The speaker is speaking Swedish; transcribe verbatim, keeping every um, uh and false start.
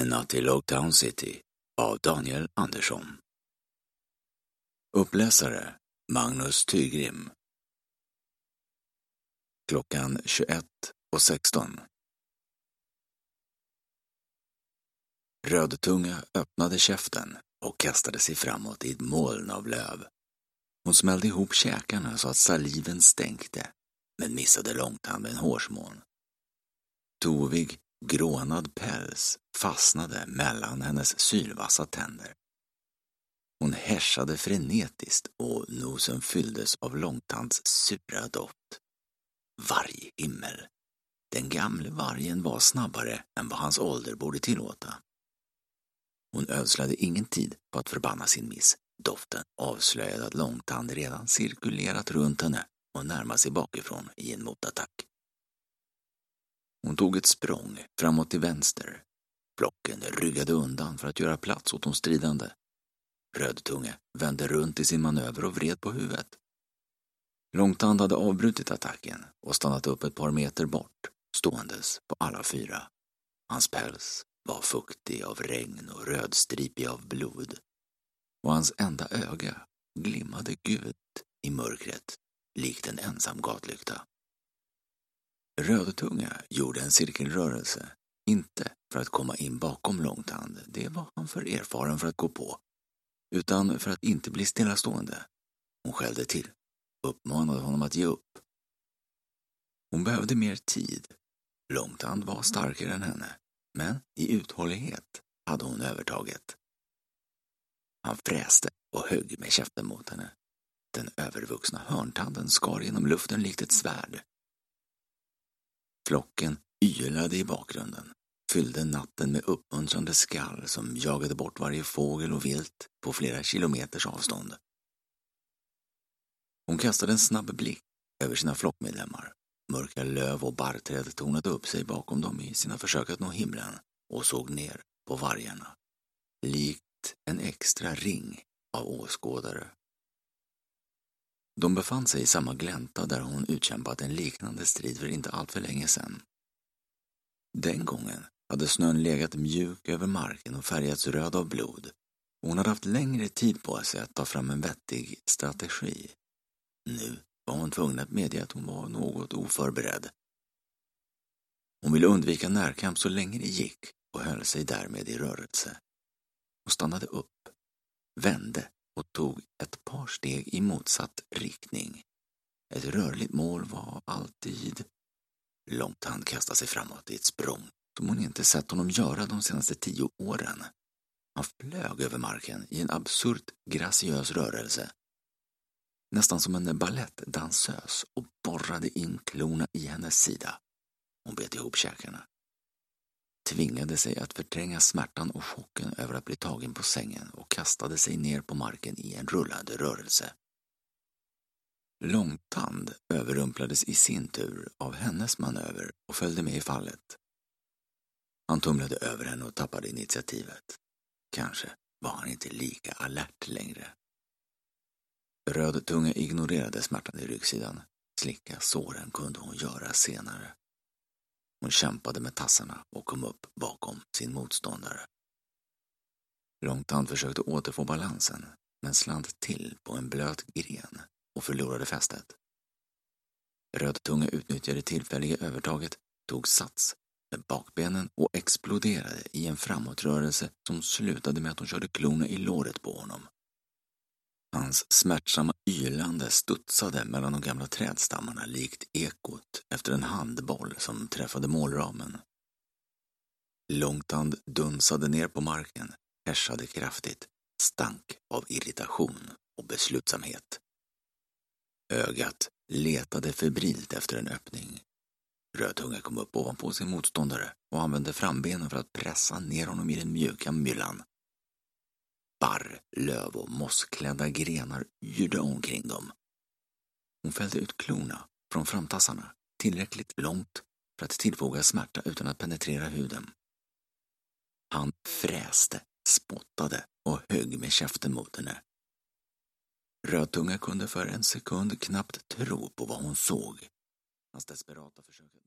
En natt i Lockdown City av Daniel Andersson. Uppläsare Magnus Tygrim. Klockan tjugoett och sexton. Rödtunga öppnade käften och kastade sig framåt i ett moln av löv. Hon smällde ihop käkarna så att saliven stänkte, men missade Långtand med en hårsmån. Tovig, grånad päls fastnade mellan hennes sylvassa tänder. Hon härsade frenetiskt och nosen fylldes av Långtands sura doft. Varghimmel. Den gamle vargen var snabbare än vad hans ålder borde tillåta. Hon ödslade ingen tid på att förbanna sin miss. Doften avslöjade att Långtand redan cirkulerat runt henne och närmade sig bakifrån i en motattack. Hon tog ett språng framåt till vänster. Flocken ryggade undan för att göra plats åt de stridande. Rödtunga vände runt i sin manöver och vred på huvudet. Långtand hade avbrutit attacken och stannat upp ett par meter bort, ståendes på alla fyra. Hans päls var fuktig av regn och rödstripig av blod. Och hans enda öga glimmade gult i mörkret, likt en ensam gatlykta. Rödtunga gjorde en cirkelrörelse, inte för att komma in bakom Långtand, det var han för erfaren för att gå på, utan för att inte bli stillastående. Hon skällde till, uppmanade honom att ge upp. Hon behövde mer tid. Långtand var starkare än henne, men i uthållighet hade hon övertaget. Han fräste och högg med käften mot henne. Den övervuxna hörntanden skar genom luften likt ett svärd. Flocken ylade i bakgrunden, fyllde natten med uppmuntrande skall som jagade bort varje fågel och vilt på flera kilometers avstånd. Hon kastade en snabb blick över sina flockmedlemmar. Mörka löv och barrträd tornade upp sig bakom dem i sina försök att nå himlen och såg ner på vargarna, likt en extra ring av åskådare. De befann sig i samma glänta där hon utkämpat en liknande strid för inte allt för länge sedan. Den gången hade snön legat mjuk över marken och färgats röd av blod, och hon hade haft längre tid på sig att ta fram en vettig strategi. Nu var hon tvungen att medge att hon var något oförberedd. Hon ville undvika närkamp så länge det gick och höll sig därmed i rörelse. Hon stannade upp, vände och tog ett par steg i motsatt riktning. Ett rörligt mål var alltid... Långtand kastade sig framåt i ett språng som hon inte sett honom göra de senaste tio åren. Han flög över marken i en absurt graciös rörelse, nästan som en ballettdansös, och borrade in klorna i hennes sida. Hon bet ihop käkarna. Tvingade sig att förtränga smärtan och chocken över att bli tagen på sängen och kastade sig ner på marken i en rullande rörelse. Långtand överrumplades i sin tur av hennes manöver och följde med i fallet. Han tumlade över henne och tappade initiativet. Kanske var han inte lika alert längre. Rödtunga ignorerade smärtan i ryggsidan. Slicka såren kunde hon göra senare. Hon kämpade med tassarna och kom upp bakom sin motståndare. Långtand försökte återfå balansen, men slant till på en blöt gren och förlorade fästet. Rödtunga utnyttjade tillfälliga övertaget, tog sats med bakbenen och exploderade i en framåtrörelse som slutade med att hon körde klorna i låret på honom. Hans smärtsamma ylande studsade mellan de gamla trädstammarna likt ekot efter en handboll som träffade målramen. Långtand dunsade ner på marken, härsade kraftigt, stank av irritation och beslutsamhet. Ögat letade febrilt efter en öppning. Rödtunga kom upp ovanpå sin motståndare och använde frambenen för att pressa ner honom i den mjuka myllan. Barr, löv och mossklädda grenar yrde omkring dem. Hon fällde ut klorna från framtassarna tillräckligt långt för att tillfoga smärta utan att penetrera huden. Han fräste, spottade och högg med käften mot henne. Rödtunga kunde för en sekund knappt tro på vad hon såg. Hans desperata försök